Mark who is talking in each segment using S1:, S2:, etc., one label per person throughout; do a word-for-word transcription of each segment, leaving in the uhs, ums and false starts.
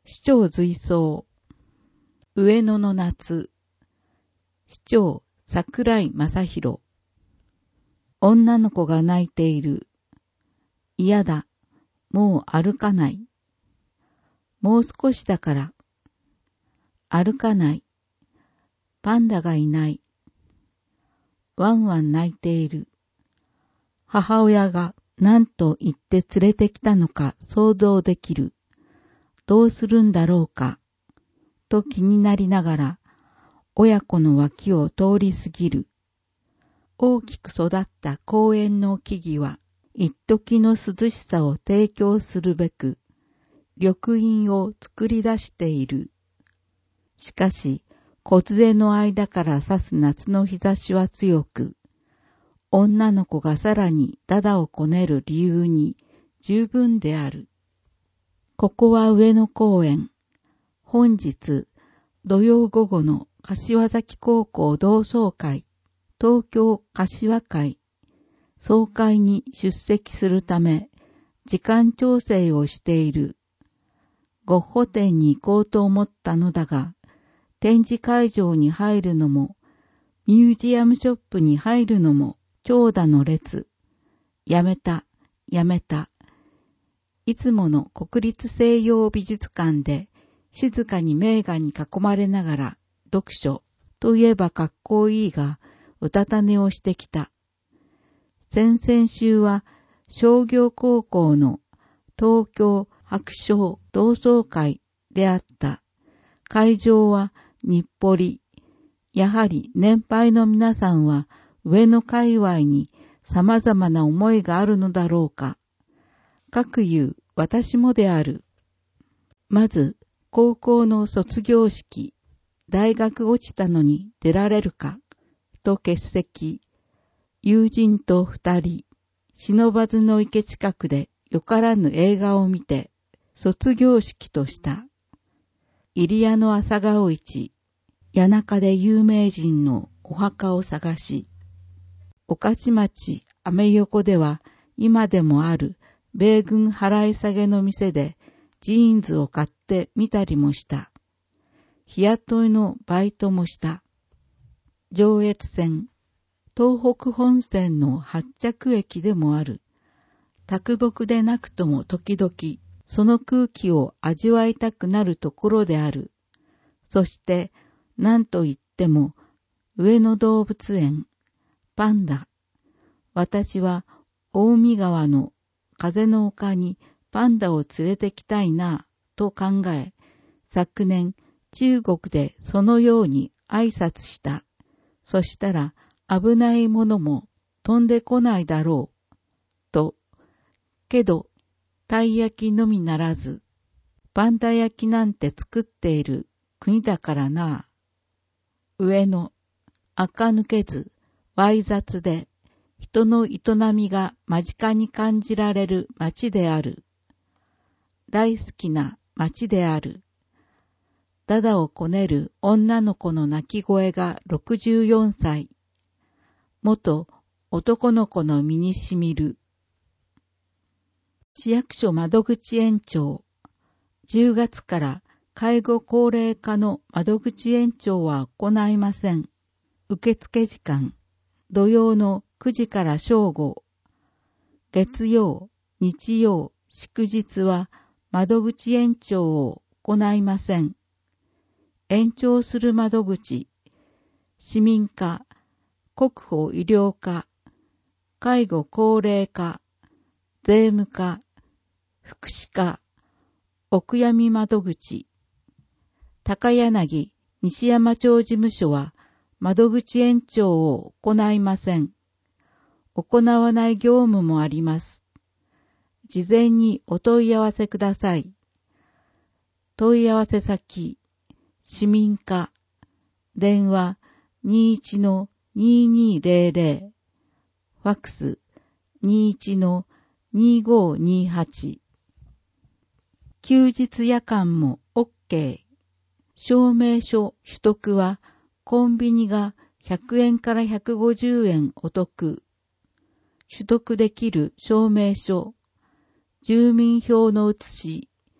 S1: 市長随走。上野の夏。市長桜井正宏。女の子が泣いている。嫌だ。もう歩かない。もう少しだから。歩かない。パンダがいない。ワンワン泣いている。母親が何と言って連れてきたのか想像できる。どうするんだろうか、と気になりながら、親子の脇を通り過ぎる。大きく育った公園の木々は、一時の涼しさを提供するべく、緑蔭を作り出している。しかし、梢の間から差す夏の日差しは強く、女の子がさらにだだをこねる理由に十分である。ここは上野公園。本日、土曜午後の柏崎高校同窓会、東京柏会、総会に出席するため、時間調整をしている。ゴッホ展に行こうと思ったのだが、展示会場に入るのも、ミュージアムショップに入るのも、長蛇の列。やめた、やめた。いつもの国立西洋美術館で静かに名画に囲まれながら読書といえばかっこいいがうたた寝をしてきた。先々週は商業高校の東京白書同窓会であった。会場は日暮里。やはり年配の皆さんは上野界隈に様々な思いがあるのだろうか。かくいう私もである。まず、高校の卒業式、大学落ちたのに出られるか、と欠席。友人と二人、不忍池近くでよからぬ映画を見て、卒業式とした。入谷の朝顔市、谷中で有名人のお墓を探し、御徒町アメ横では今でもある米軍払い下げの店でジーンズを買ってみたりもした。日雇いのバイトもした。上越線、東北本線の発着駅でもある。卓木でなくとも時々その空気を味わいたくなるところである。そして何と言っても上野動物園、パンダ。私は大見川の風の丘にパンダを連れてきたいなと考え、昨年中国でそのように挨拶した。そしたら危ないものも飛んでこないだろう。と。けど、たい焼きのみならず、パンダ焼きなんて作っている国だからな。上野、垢抜けず、わい雑で、人の営みが間近に感じられる街である。大好きな街である。だだをこねる女の子の泣き声がろくじゅうよんさい。元男の子の身にしみる。市役所窓口延長。じゅうがつから介護高齢化の窓口延長は行いません。受付時間。土曜のくじから正午。月曜、日曜、祝日は窓口延長を行いません。延長する窓口、市民課、国保医療課、介護高齢課、税務課、福祉課、お悔やみ窓口、高柳、西山町事務所は窓口延長を行いません。行わない業務もあります。事前にお問い合わせください。問い合わせ先、市民課、電話 にじゅういちのにじゅうにぜろぜろ、ファックス にじゅういちのにじゅうごにじゅうはち。休日夜間も OK。証明書取得はコンビニがひゃくえんからひゃくごじゅうえんお得。取得できる証明書、住民票の写し、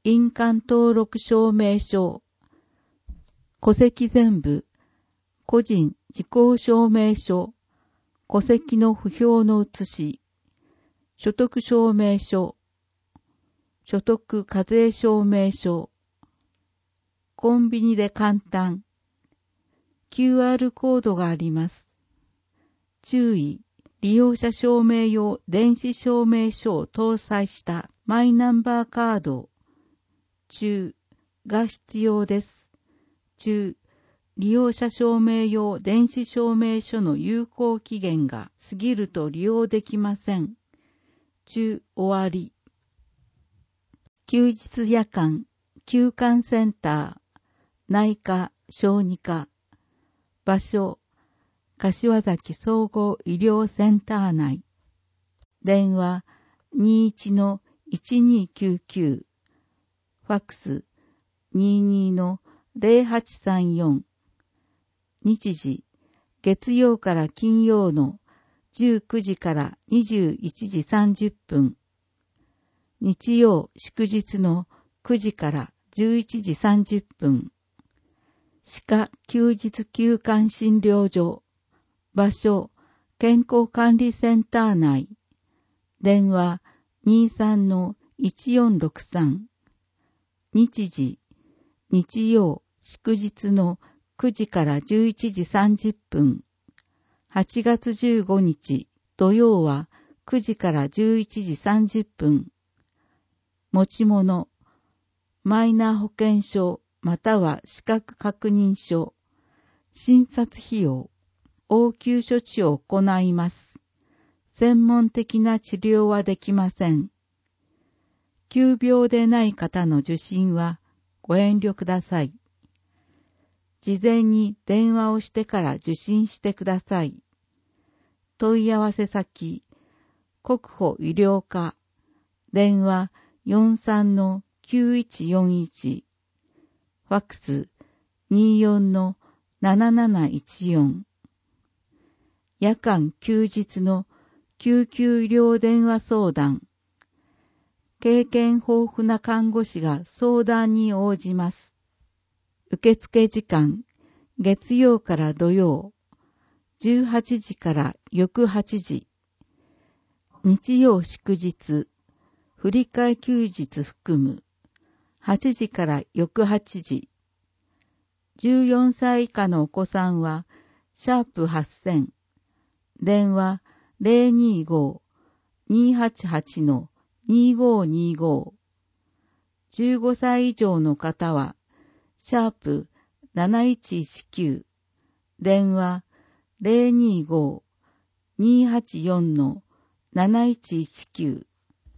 S1: 印鑑登録証明書、戸籍全部、個人時効証明書、戸籍の不評の写し、所得証明書、所得課税証明書、コンビニで簡単、キューアール コードがあります。注意、利用者証明用電子証明書を搭載したマイナンバーカード、中が必要です。中、利用者証明用電子証明書の有効期限が過ぎると利用できません。中、終わり。休日夜間、休館センター、内科、小児科、場所、柏崎総合医療センター内。電話 にじゅういちのいちにきゅうきゅう、ファックス にじゅうにのゼロはちさんよん。日時、月曜から金曜のじゅうくじからにじゅういちじさんじゅっぷん。日曜、祝日のくじからじゅういちじさんじゅっぷん。歯科休日休館診療所。場所、健康管理センター内。電話 にじゅうさんのいちよんろくさん。日時、日曜、祝日のくじからじゅういちじさんじゅっぷん。はちがつじゅうごにち土曜はくじからじゅういちじさんじゅっぷん。持ち物、マイナ保険証または資格確認書、診察費用、応急処置を行います。専門的な治療はできません。急病でない方の受診はご遠慮ください。事前に電話をしてから受診してください。問い合わせ先、国保医療課、電話 よんじゅうさんのきゅういちよんいち、ファックス にじゅうよんのなななないちよん、夜間休日の救急医療電話相談、経験豊富な看護師が相談に応じます。受付時間、月曜から土曜、じゅうはちじから翌はちじ、日曜祝日、振り替え休日含む、はちじから翌はちじ、じゅうよんさい以下のお子さんは、シャープはっせん、電話 ゼロにーごー にーはちはち のにーごーにーごー、じゅうごさい以上の方は、シャープなないちいちきゅう、電話 ゼロにーごー にーはちよん のなないちいちきゅう。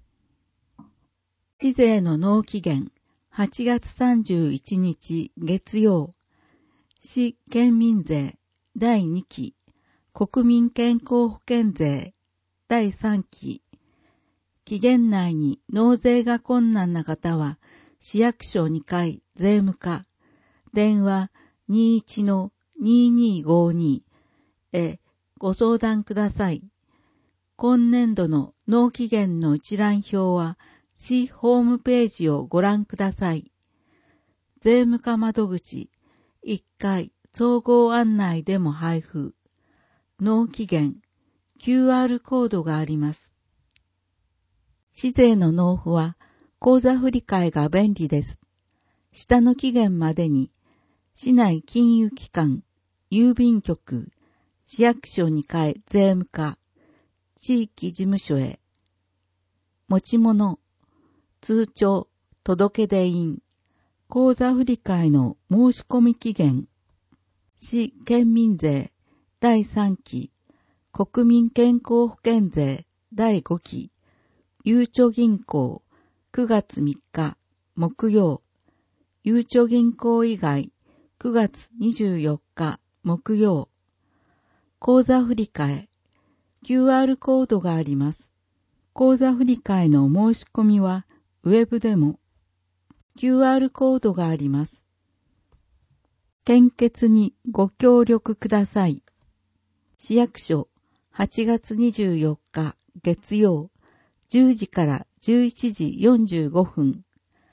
S1: 市税の納期限、はちがつさんじゅういちにち月曜、市県民税だいにき、国民健康保険税だいさんき、期限内に納税が困難な方は、市役所にかい税務課、電話 にじゅういちのにーにーごーにへご相談ください。今年度の納期限の一覧表は、市ホームページをご覧ください。税務課窓口いっかい総合案内でも配布。納期限 キューアール コードがあります。市税の納付は口座振替が便利です。下の期限までに市内金融機関、郵便局、市役所にかい税務課、地域事務所へ。持ち物、通帳、届出印、口座振替の申し込み期限、市県民税だいさんき、国民健康保険税だいごき、ゆうちょ銀行くがつみっか木曜、ゆうちょ銀行以外くがつにじゅうよっか木曜、口座振替、キューアール コードがあります。口座振替の申し込みはウェブでも キューアール コードがあります。献血にご協力ください。市役所はちがつにじゅうよっか月曜じゅうじからじゅういちじよんじゅうごふん、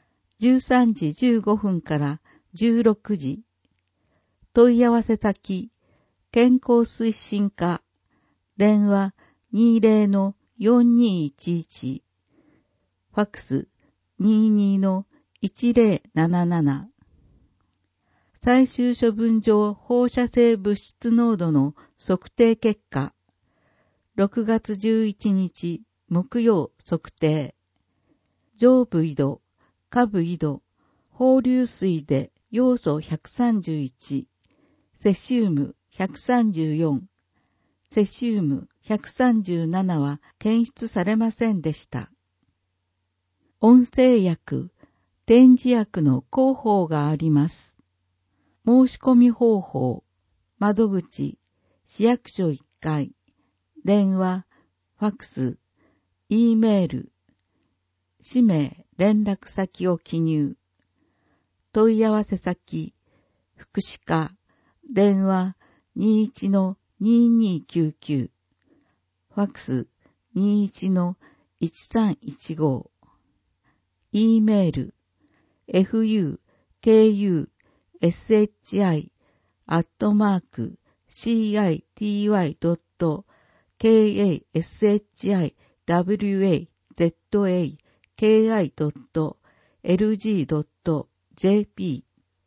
S1: じゅうさんじじゅうごふんからじゅうろくじ。問い合わせ先、健康推進課、電話 にじゅうのよんにいちいち、ファックス にじゅうにのいちぜろなななな。最終処分場放射性物質濃度の測定結果、ろくがつじゅういちにち木曜測定。上部緯度、下部緯度、放流水で要素ひゃくさんじゅういち、セシウムひゃくさんじゅうよん、セシウムひゃくさんじゅうななは検出されませんでした。温静薬、点耳薬の広報があります。申し込み方法、窓口、市役所いっかい、電話、ファックス、E メール、氏名、連絡先を記入。問い合わせ先、福祉課、電話 にじゅういちのにじゅうにきゅうきゅう、ファックス にじゅういちのいちさんいちご、E メール、エフユーケーユーエスエイチアイ アットマーク シーアイティーワイ ドット ケーエーエスエイチアイダブリューエーゼットエーケーアイ ドット エルジー ドット ジェーピ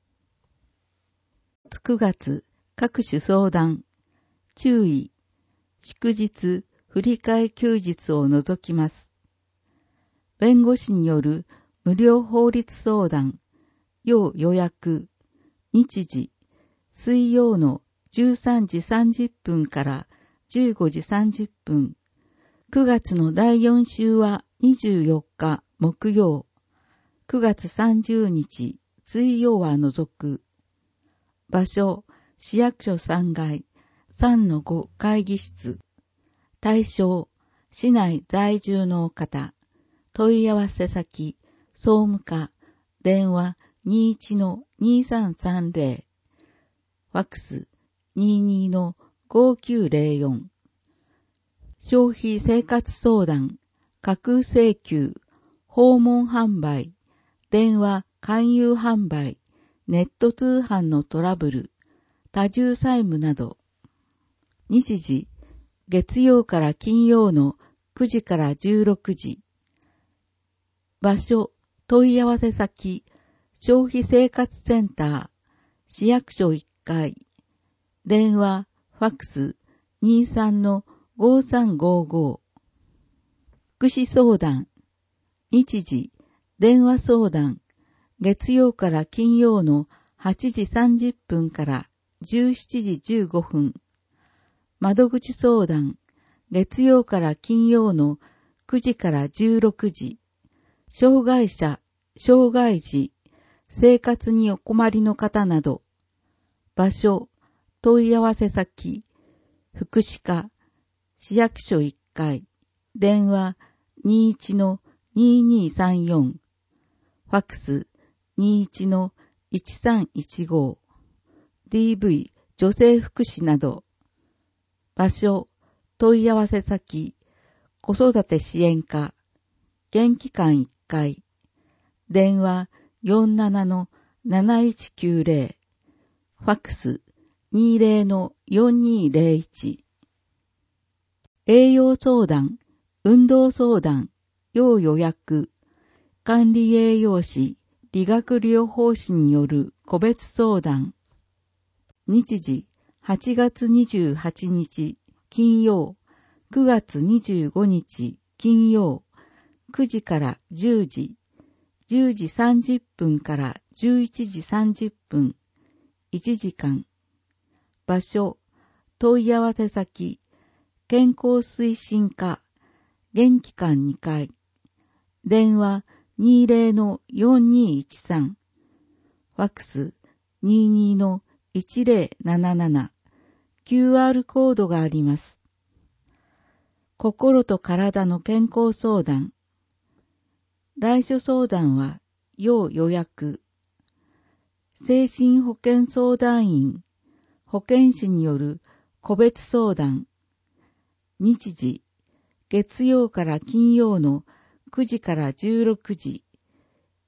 S1: ー。くがつ、各種相談。注意。祝日、振り替え休日を除きます。弁護士による無料法律相談。要予約。日時。水曜のじゅうさんじさんじゅっぷんからじゅうごじさんじゅっぷん。くがつのだいよん週はにじゅうよっか木曜。くがつさんじゅうにち水曜は除く。場所、市役所さんがい、さんのご会議室。対象、市内在住の方。問い合わせ先、総務課、電話 にじゅういちのにさんさんぜろ。ファックス にじゅうにのごきゅうぜろよん。消費生活相談、架空請求、訪問販売、電話勧誘販売、ネット通販のトラブル、多重債務など。日時、月曜から金曜のくじからじゅうろくじ。場所、問い合わせ先、消費生活センター、市役所いっかい。電話、ファックス にじゅうさんのごさんごご。福祉相談。日時、電話相談。月曜から金曜のはちじさんじゅっぷんからじゅうしちじじゅうごふん。窓口相談。月曜から金曜のくじからじゅうろくじ。障害者、障害児、生活にお困りの方など。場所、問い合わせ先、福祉課、市役所いっかい、電話 にじゅういちのににさんよん、ファックス にじゅういちのいちさんいちご、ディーブイ 女性福祉など。場所、問い合わせ先、子育て支援課、現機関いっかい、電話 よんじゅうななのなないちきゅうぜろ、ファックス にじゅうのよんにぜろいち。栄養相談、運動相談、要予約、管理栄養士、理学療法士による個別相談。日時、はちがつにじゅうはちにち金曜、くがつにじゅうごにち金曜、くじからじゅうじ、じゅうじさんじゅっぷんからじゅういちじさんじゅっぷん、いちじかん。場所、問い合わせ先、健康推進課、現機関にかい、電話 にじゅうのよんにいちさん、ファックス にじゅうにのいちぜろなななな、キューアール コードがあります。心と体の健康相談。来所相談は要予約。精神保健相談員、保健師による個別相談。日時、月曜から金曜のくじからじゅうろくじ。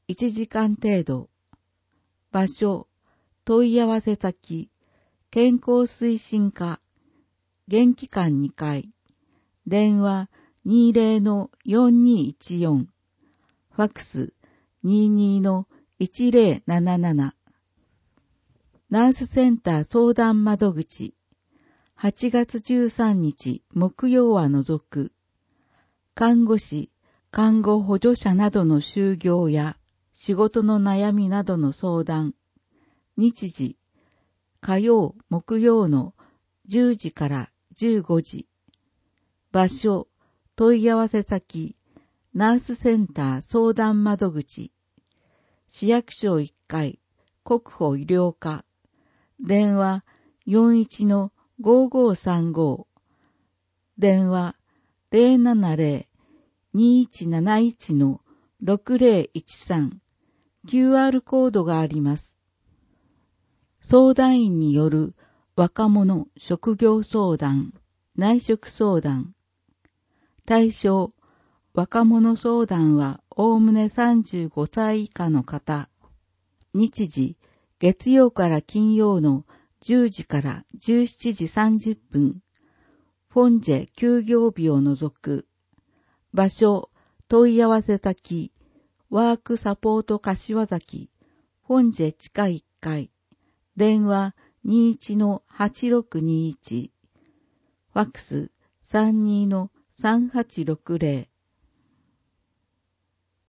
S1: いちじかん程度。場所、問い合わせ先、健康推進課、現機関にかい、電話 にじゅうのよんにーいちよん、ファックス にじゅうにのいちぜろなななな、ナースセンター相談窓口、はちがつじゅうさんにち木曜は除く、看護師、看護補助者などの就業や仕事の悩みなどの相談、日時、火曜、木曜のじゅうじからじゅうごじ、場所、問い合わせ先、ナースセンター相談窓口、市役所いっかい、国保医療課、電話 よんいちのごーごーさんご、電話 ゼロななゼロ にいちなないちのろくぜろいちさん、キューアール コードがあります。相談員による若者職業相談、内職相談。対象、若者相談はおおむねさんじゅうごさい以下の方。日時、月曜から金曜のじゅうじからじゅうしちじさんじゅっぷん。フォンジェ休業日を除く。場所、問い合わせ先、ワークサポート柏崎、フォンジェ地下いっかい。電話 にいちのはちろくにいち、ファックス さんじゅうのさんはちろくぜろ、